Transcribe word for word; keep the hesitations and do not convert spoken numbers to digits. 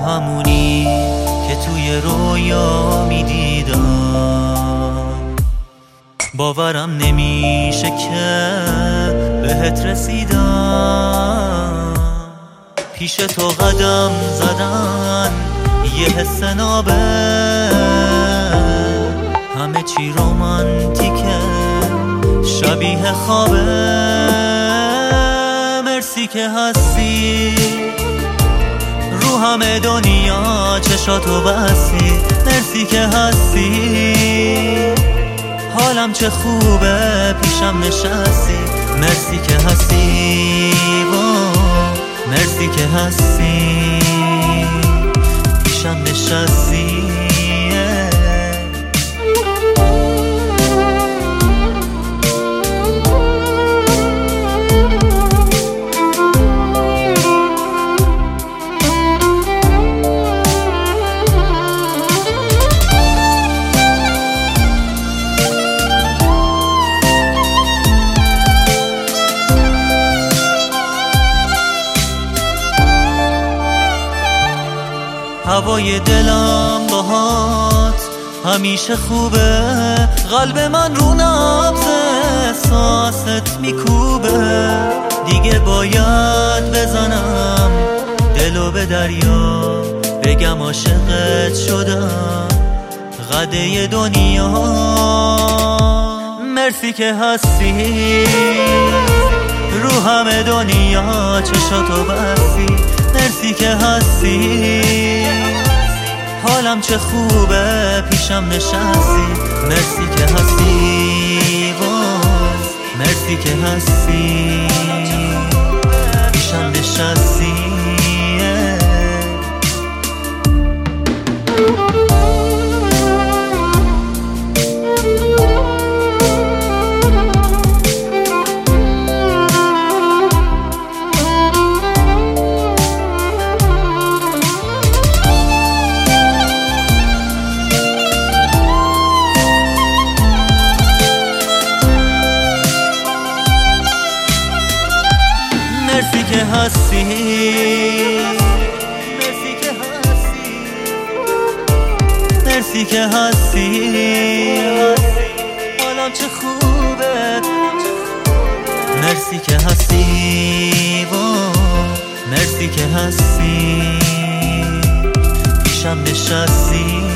همونی که توی رویا میدیدم. باورم نمیشه که بهت رسیدم. پیش تو قدم زدن یه حس نابه، همه چی رومانتیکه شبیه خوابه. مرسی که هستی رو همه دنیا چشاتو بستی. مرسی که هستی حالم چه خوبه پیشم نشستی. مرسی که هستی وای، مرسی که هستی پیشم نشستی. هوای دلم باهات همیشه خوبه، قلب من رو نبض احساست میکوبه. دیگه باید بزنم دلو به دریا، بگم عاشقت شدم قده دنیا. مرسی که هستی رو همه دنیا چشاتو بستی. مرسی که هستی حالم چه خوبه پیشم نشستی. مرسی که هستی وای، مرسی که هستی پیشم نشستی. مرسی که هستی، مرسی که هستی، مرسی که هستی حالم چه خوبه. مرسی که هستی وای، مرسی که هستی پیشم نشستی.